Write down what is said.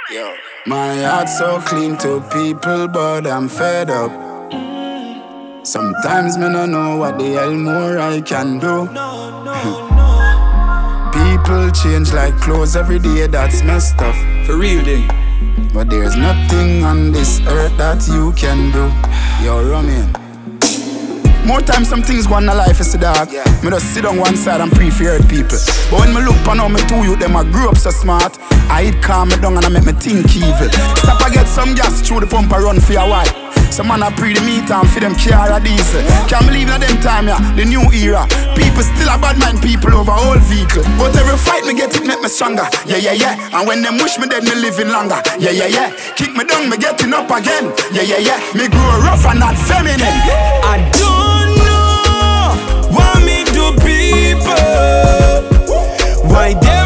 Yo. My heart's so clean to people, but I'm fed up. Sometimes me no know what the hell more I can do. People change like clothes every day, that's messed up. For real thing. But there's nothing on this earth that you can do. Yo, Roman. More time some things go on in life is the dog. Me just sit on one side and pray for hurt people. But when me look on how me two youth, them I grew up so smart. I hit calm me down and I make me think evil. Stop I get some gas through the pump and run for a while. Some man a pre the meat and for them car a diesel. Can't believe in them time, yeah, the new era. People still a bad mind people over old vehicle. But every fight me get it make me stronger. Yeah, yeah, yeah. And when them wish me dead, me living longer. Yeah, yeah, yeah. Kick me down, me getting up again. Yeah, yeah, yeah. Me grow rough and not feminine. I don't know what me do people. Why they